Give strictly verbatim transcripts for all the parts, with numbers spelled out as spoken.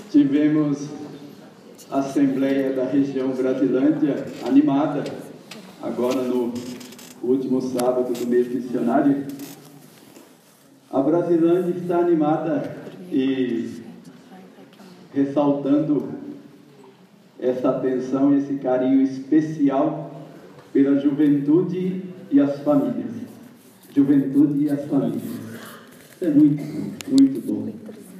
Tivemos a Assembleia da região Brasilândia animada, agora no último sábado do mês missionário. A Brasilândia está animada e ressaltando essa atenção e esse carinho especial pela juventude e as famílias. Juventude e as famílias. Isso é muito bom, muito bom.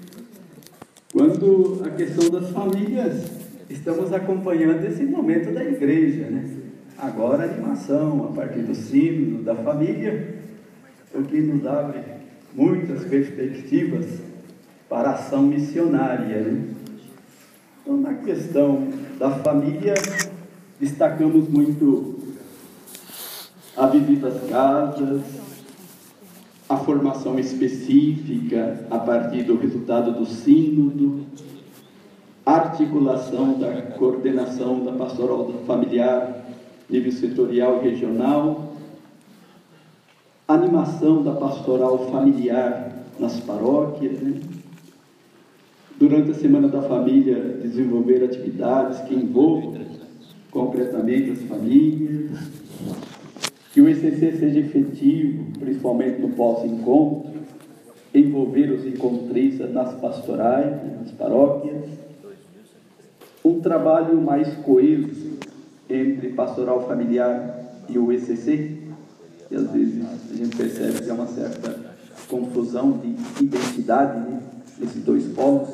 Quanto à questão das famílias, estamos acompanhando esse momento da igreja, né? Agora a animação a partir do símbolo da família, o que nos abre muitas perspectivas para a ação missionária, né? Então, na questão da família, destacamos muito a visita às casas, a formação específica a partir do resultado do sínodo, a articulação da coordenação da pastoral familiar, nível setorial e regional, a animação da pastoral familiar nas paróquias, né? Durante a Semana da Família, desenvolver atividades que envolvam concretamente as famílias, que o E C C seja efetivo, principalmente no pós-encontro, envolver os encontristas nas pastorais, nas paróquias, um trabalho mais coeso entre pastoral familiar e o E C C, e às vezes a gente percebe que há uma certa confusão de identidade, né, nesses dois polos.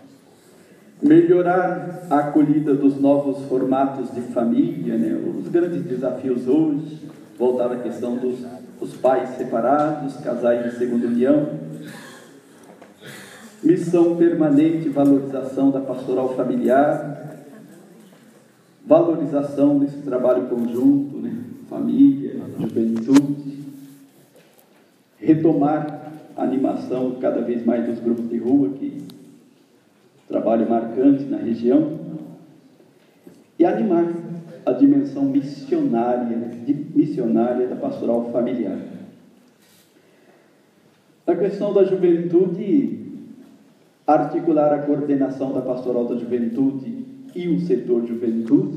Melhorar a acolhida dos novos formatos de família, né? Os grandes desafios hoje, voltar à questão dos os pais separados, casais de segunda união, missão permanente, valorização da pastoral familiar, valorização desse trabalho conjunto, né? Família, juventude, retomar a animação cada vez mais dos grupos de rua, que trabalho marcante na região, e animar a dimensão missionária, de, missionária da pastoral familiar. Na questão da juventude, articular a coordenação da pastoral da juventude e o setor juventude,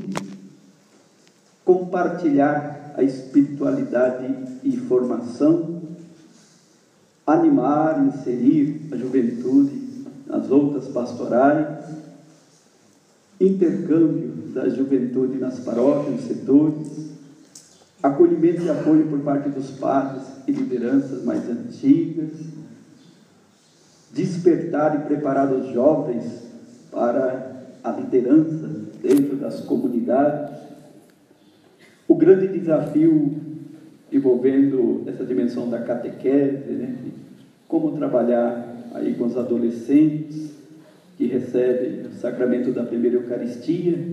compartilhar a espiritualidade e formação, animar, inserir a juventude nas outras pastorais, intercâmbio da juventude nas paróquias, nos setores, acolhimento e apoio por parte dos padres e lideranças mais antigas, despertar e preparar os jovens para a liderança dentro das comunidades, o grande desafio envolvendo essa dimensão da catequese, né? Como trabalhar aí com os adolescentes que recebem o sacramento da primeira Eucaristia,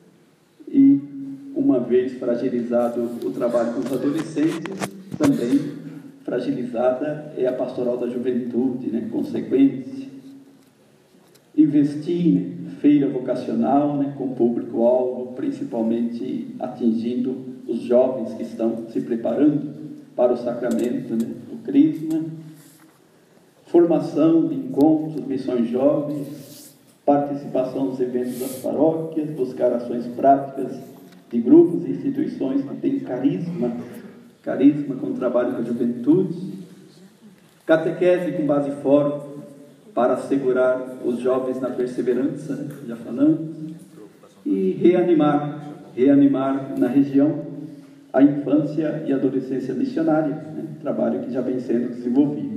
e uma vez fragilizado o trabalho com os adolescentes, também fragilizada é a pastoral da juventude, né? Consequência. Investir, né? Feira vocacional, né? Com público-alvo, principalmente atingindo os jovens que estão se preparando para o sacramento, né? O crisma. Formação de encontros, missões jovens, participação nos eventos das paróquias, buscar ações práticas de grupos e instituições que têm carisma, carisma com o trabalho com a juventude, catequese com base fórum para assegurar os jovens na perseverança, já falamos, e reanimar, reanimar na região a infância e adolescência missionária, né? Trabalho que já vem sendo desenvolvido.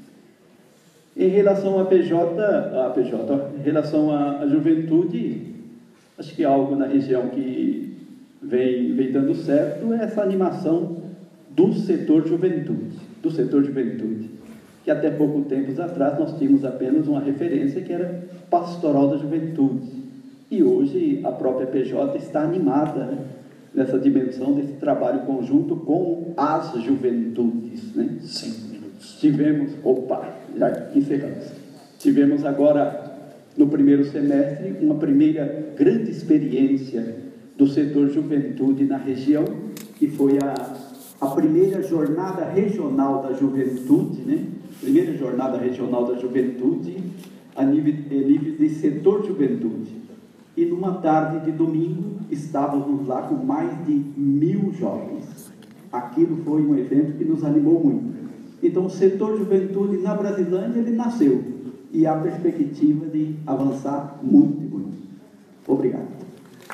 Em relação à P J, a P J, em relação à, à juventude, acho que algo na região que vem, vem dando certo é essa animação do setor juventude, do setor juventude, que até pouco tempo atrás nós tínhamos apenas uma referência que era pastoral da juventude, e hoje a própria P J está animada, né, nessa dimensão desse trabalho conjunto com as juventudes, né? Cinco minutos. Tivemos, opa, já encerramos. Tivemos agora, no primeiro semestre, uma primeira grande experiência do setor juventude na região, que foi a, a primeira jornada regional da juventude, né? Primeira jornada regional da juventude, a nível, nível de setor juventude. E numa tarde de domingo, estávamos lá com mais de mil jovens. Aquilo foi um evento que nos animou muito. Então, o setor juventude na Brasilândia, ele nasceu. E há perspectiva de avançar muito e muito. Obrigado.